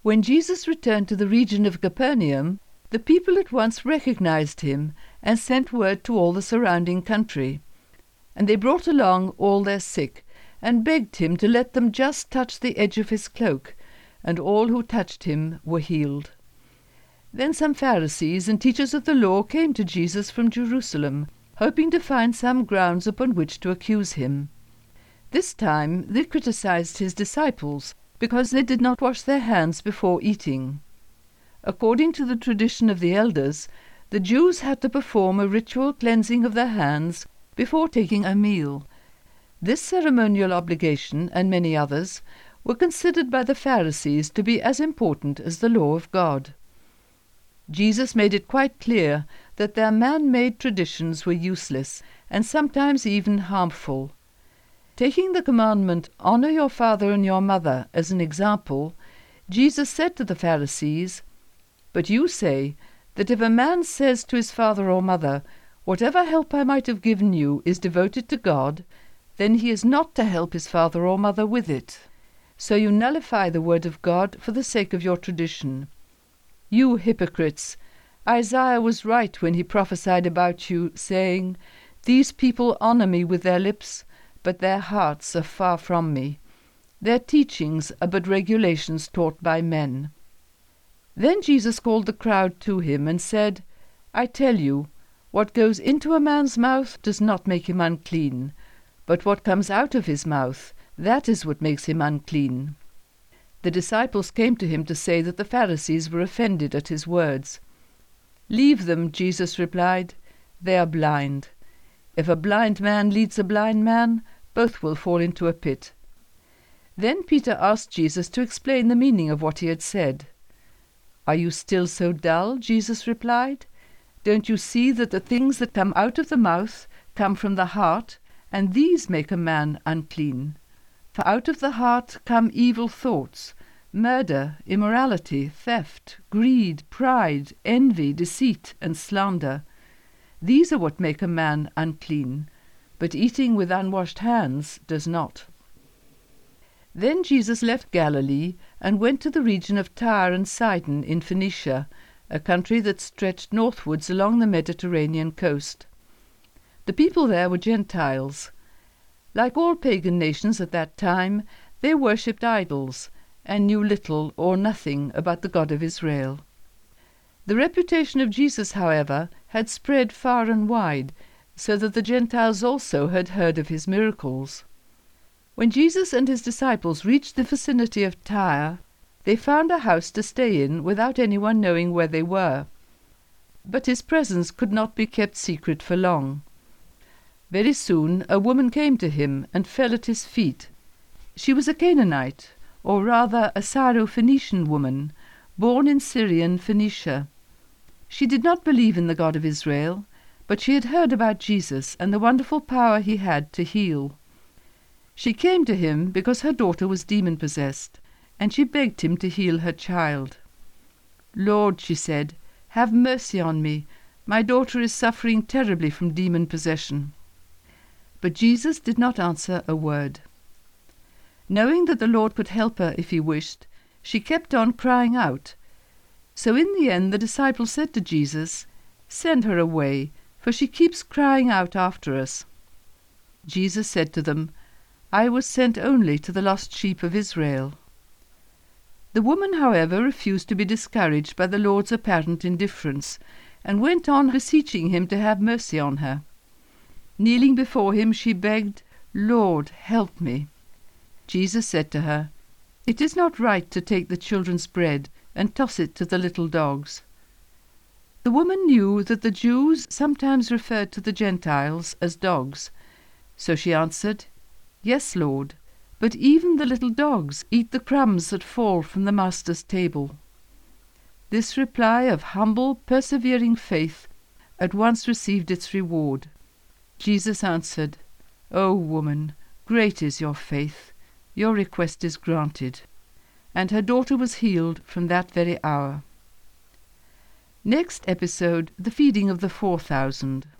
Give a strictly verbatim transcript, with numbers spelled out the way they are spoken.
When Jesus returned to the region of Capernaum, the people at once recognized him and sent word to all the surrounding country. And they brought along all their sick, and begged him to let them just touch the edge of his cloak, and all who touched him were healed. Then some Pharisees and teachers of the law came to Jesus from Jerusalem, hoping to find some grounds upon which to accuse him. This time they criticized his disciples, because they did not wash their hands before eating. According to the tradition of the elders, the Jews had to perform a ritual cleansing of their hands before taking a meal. This ceremonial obligation, and many others, were considered by the Pharisees to be as important as the law of God. Jesus made it quite clear that their man-made traditions were useless, and sometimes even harmful. Taking the commandment, "Honor your father and your mother," as an example, Jesus said to the Pharisees, "But you say that if a man says to his father or mother, 'Whatever help I might have given you is devoted to God,' then he is not to help his father or mother with it. So you nullify the word of God for the sake of your tradition. You hypocrites! Isaiah was right when he prophesied about you, saying, 'These people honor me with their lips, but their hearts are far from me. Their teachings are but regulations taught by men.'" Then Jesus called the crowd to him and said, "I tell you, what goes into a man's mouth does not make him unclean, but what comes out of his mouth, that is what makes him unclean." The disciples came to him to say that the Pharisees were offended at his words. "Leave them," Jesus replied. "They are blind. If a blind man leads a blind man, both will fall into a pit." Then Peter asked Jesus to explain the meaning of what he had said. "Are you still so dull?" Jesus replied. "Don't you see that the things that come out of the mouth come from the heart, and these make a man unclean? For out of the heart come evil thoughts, murder, immorality, theft, greed, pride, envy, deceit, and slander. These are what make a man unclean, but eating with unwashed hands does not." Then Jesus left Galilee and went to the region of Tyre and Sidon in Phoenicia, a country that stretched northwards along the Mediterranean coast. The people there were Gentiles. Like all pagan nations at that time, they worshipped idols, and knew little or nothing about the God of Israel. The reputation of Jesus, however, had spread far and wide, so that the Gentiles also had heard of his miracles. When Jesus and his disciples reached the vicinity of Tyre, they found a house to stay in without anyone knowing where they were. But his presence could not be kept secret for long. Very soon a woman came to him and fell at his feet. She was a Canaanite, or rather a Syro-Phoenician woman, born in Syrian Phoenicia. She did not believe in the God of Israel, but she had heard about Jesus and the wonderful power he had to heal. She came to him because her daughter was demon-possessed, and she begged him to heal her child. "Lord," she said, "have mercy on me. My daughter is suffering terribly from demon possession." But Jesus did not answer a word. Knowing that the Lord could help her if he wished, she kept on crying out. So in the end the disciples said to Jesus, "Send her away, for she keeps crying out after us." Jesus said to them, "I was sent only to the lost sheep of Israel." The woman, however, refused to be discouraged by the Lord's apparent indifference, and went on beseeching him to have mercy on her. Kneeling before him, she begged, "Lord, help me." Jesus said to her, "It is not right to take the children's bread and toss it to the little dogs." The woman knew that the Jews sometimes referred to the Gentiles as dogs, so she answered, "Yes, Lord, but even the little dogs eat the crumbs that fall from the Master's table." This reply of humble, persevering faith at once received its reward. Jesus answered, "O woman, great is your faith. Your request is granted." And her daughter was healed from that very hour. Next episode, the feeding of the four thousand.